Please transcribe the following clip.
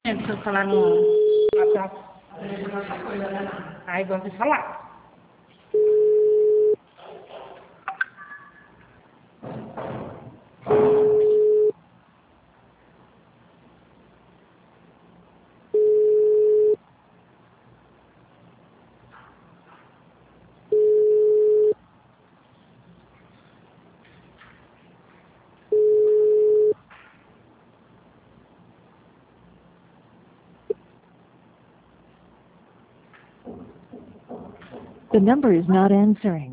Sekolahmu ada ay doon si salah. The number is not answering.